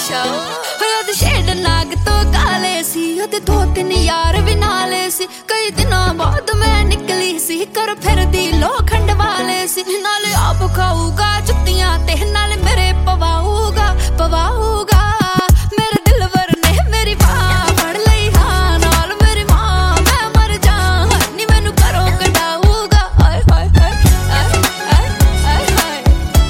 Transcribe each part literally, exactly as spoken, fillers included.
ਅੱਛਾ ਉਹਦੇ ਸ਼ੇਡ ਨਾਗ ਤੋਂ ਕਾਲੇ ਸੀ ਉਹਦੇ ਦੋ ਤਿੰਨ ਯਾਰ ਵੀ ਨਾਲੇ ਸੀ ਕਈ ਦਿਨਾਂ ਬਾਅਦ ਮੈਂ ਨਿਕਲੀ ਸੀ ਕਰ ਫਿਰਦੀ ਲੋਖੰਡ ਵਾਲੇ ਸੀ ਨਾਲੇ ਆਪ ਖਾਊਗਾ ਜੁੱਤੀਆਂ ਤੇ ਨਾਲੇ ਮੇਰੇ ਪਵਾਊਗਾ ਪਵਾਊਗਾ ਮੇਰੇ ਦਿਲਵਰ ਨੇ ਮੇਰੀ ਬਾਹ ਫੜ ਲਈ ਹਾਂ ਨਾਲ ਮੇਰੀ ਮਾਂ ਮੈਂ ਮਰ ਜਾ ਨੀ ਮੈਨੂੰ ਘਰੋਂ ਕਢਾਊਗਾ ਆਏ ਹਾਏ ਹਾਏ ਆਏ ਆਏ ਹਾਏ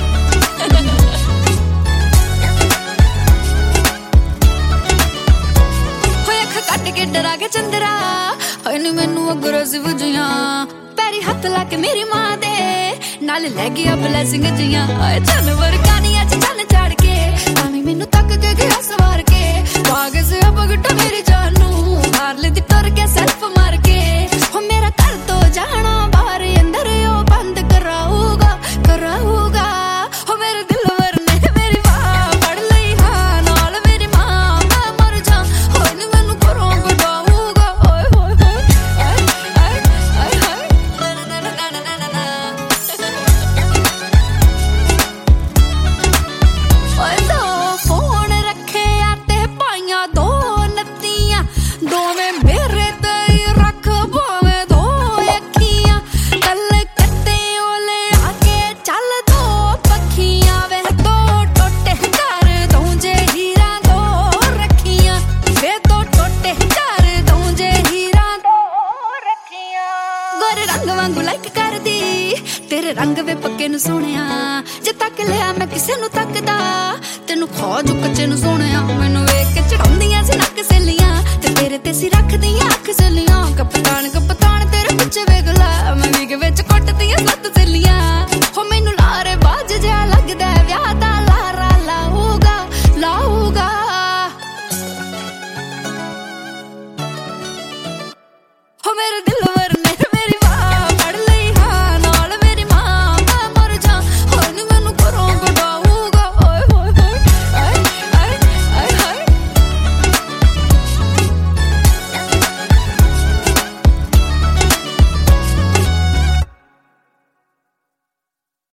ਹੋਏ ਅੱਖ ਕੱਟ ਕੇ ਡਰਾ ਕੇ ਚੰਦਰਾ ਹੋਏ ਨੀ ਮੈਨੂੰ ਅਗਰਸਿਵ ਜੀਆਂ ਪੈਰੀ ਹੱਥ ਲਾ ਕੇ ਮੇਰੀ ਮਾਂ ਦੇ ਨਾਲ ਲੈ ਗਿਆ ਬਲੈਸਿੰਗ ਜੀਆਂ ਆਏ ਜਾਨਵਰ ਕਾਨੀਆਂ ਚ ਚੰਨ ਚੜ ਕੇ ਆਵੇਂ ਮੈਨੂੰ ਤੱਕ ਕੇ ਗਿਆ ਸਵਾਰ ਕੇ ਬਾਗ ਸੇ ਬਗਟ ਮੇਰੀ ਜਾਨ ਨੂੰ ਹਾਰ ਲੈ ਦੀ ਟਰ ਕੇ ਸੈਲਫ ਮਾਰ ਕੇ ਹੋ ਮੇਰਾ ਘਰ ਤੋਂ ਜਾਣਾ ਬਾਹਰ ਅੰਦਰ ਉਹ ਬੰਦ ਕਰਾਊਗਾ ਕਰਾਊਗਾ ਹੋ ਮੇਰੇ ਦਿਲਵਰ ਨੇ ਮੇਰੀ ਬਾਹ ਫੜ ਲਈ ਹਾਂ ਨਾਲ ਮੇਰੀ ਮਾਂ ਮੈਂ ਮਰ ਜਾ ਹੋਏ ਨੀ ਮੈਨੂੰ ਘਰੋਂ ਕਢਾਊਗਾ ਓਏ ਹੋਏ ਹੋਏ ਆਏ ਆਏ ਆਏ ਹਾਏ ਨਾ ਨਾ ਨਾ ਨਾ ਨਾ ਓਏ ਦੋ ਫੋਨ ਰੱਖਿਆ ਤੇ ਪਾਈਆਂ ਦੋ ਨੱਤੀਆਂ ਦੋਵੇਂ ਮੇਰੇ ਤੇ ਹੀ ਰੱਖ ਭਾਵੇਂ ਦੋ ਅੱਖੀਆਂ ਕੱਲ ਕੱਟੇ ਓਲੇ ਆ ਕੇ ਚੱਲ ਦੋ ਪੱਖੀਆਂ ਵੇ ਦੋ ਟੋਟੇ ਕਰ ਦੂੰ ਜੇ ਹੀਰਾਂ ਦੋ ਰੱਖੀਆਂ ਵੇ ਦੋ ਟੋਟੇ ਕਰ ਦੂੰ ਜੇ ਹੀਰਾਂ ਦੋ ਰੱਖੀਆਂ ਗੋਰੇ ਰੰਗ ਵਾਂਗੂ ਲਾਈਕ ਕਰਦੀ ਤੇਰੇ ਰੰਗ ਵੇ ਪੱਕੇ ਨੂੰ ਸੋਹਣਿਆ ਜੇ ਤੱਕ ਲਿਆ ਮੈਂ ਕਿਸੇ ਨੂੰ ਤੱਕਦਾ ਤੈਨੂੰ ਖੋਜ ਕੱਚੇ ਨੂੰ ਸੋਹਣਿਆ ਮੈਨੂੰ ਵੇਖ ਕੇ ਚੜਾਉਂਦੀਆਂ ਸੀ ਨੱਕ ਸੇਲੀਆਂ ਤੇ ਤੇਰੇ ਤੇ ਸੀ ਰੱਖਦੀਆਂ ਅੱਖ ਸੇਲੀਆਂ ਕਪਤਾਨ ਕਪਤਾਨ